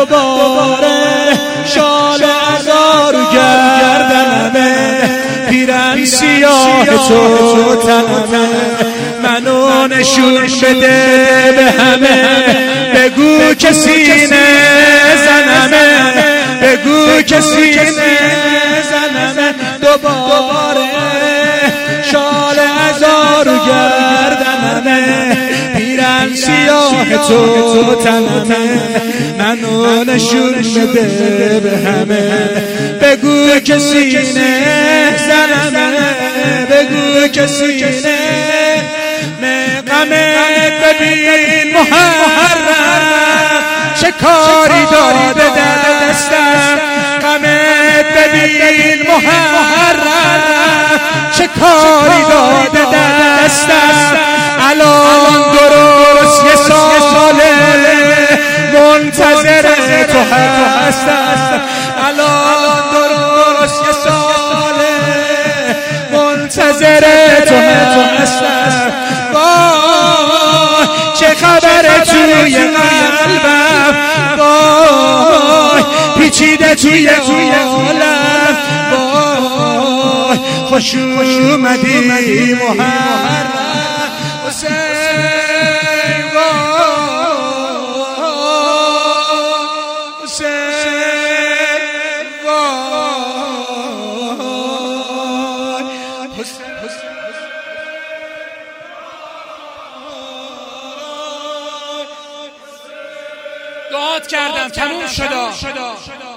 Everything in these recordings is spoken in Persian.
دوباره شال عذار گردنمه، پیرن سیاه تو تنمه، منو نشون بده به همه، بگو که سینه زنمه، بگو که سینه زنمه، دوباره شال عذار گردنمه، پیرن سیاه تو تنمه، منو نشون بده به همه، بگو که سینه زنمه، بگو که سینه غمت ببین محرم، چه کاری داده دستم، غمت ببین محرم، چه کاری داده دستم، الان درست یه ساله منتظر تو هستم، الان درست یه ساله منتظر تو هستم، چه خبره توی قلبم، وای پیچیده توی عالم، وای خوش اومدی محرم حسین، دعات کردم تموم شدا،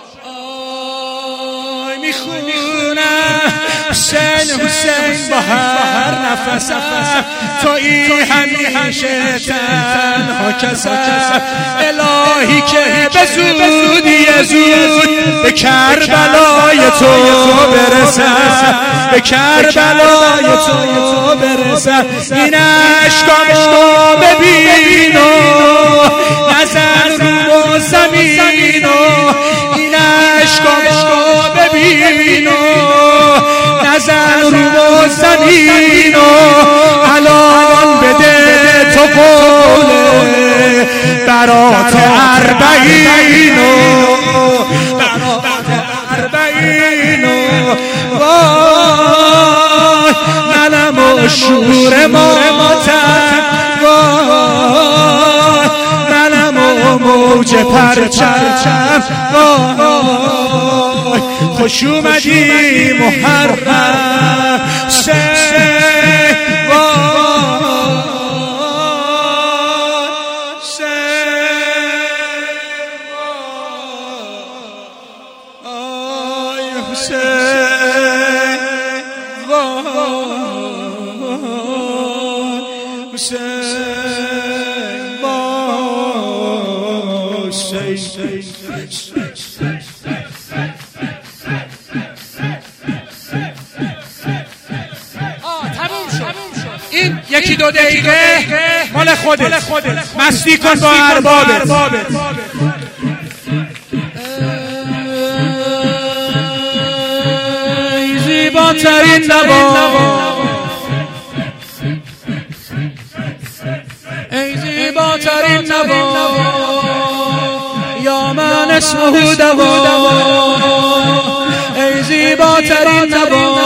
آی میخونم حسین حسین با هر نفسم، تویی همیشه تنها کسم، الهی که به زودی زود به کربلای تو برسم، به کربلای تو برسم، این عشقامو ببین و نزن رو زمین و این عشقامو ببین و نزن رو زمین و الان بده تو قوله برات 40 وای منم و شور ماتم، وای منم و موج پرچم، وای خوش اومدی محرم حسین، این یکی دو دقیقه مال خودت، مستی کن با اربابت. ای زیباترین نوا، ای زیباترین نوا، یا من اسمه دوا، ای زیباترین نوا،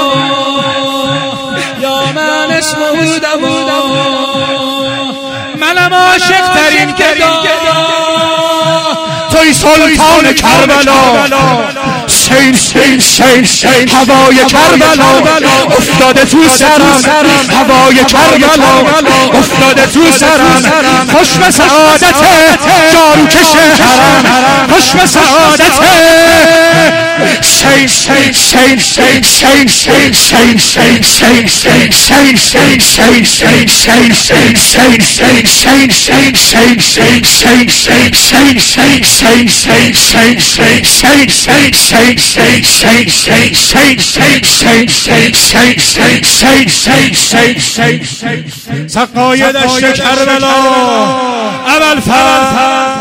یا من اسمه دوا، منم عاشق ترین گدا، توی سلطان کربلا، شین هوای کربلا افتاده تو سرم، هوای کربلا افتاده تو سرم، خوش به سعادت جاروکش حرم، خوش به سعادت سقای دشت کربلا اول فرد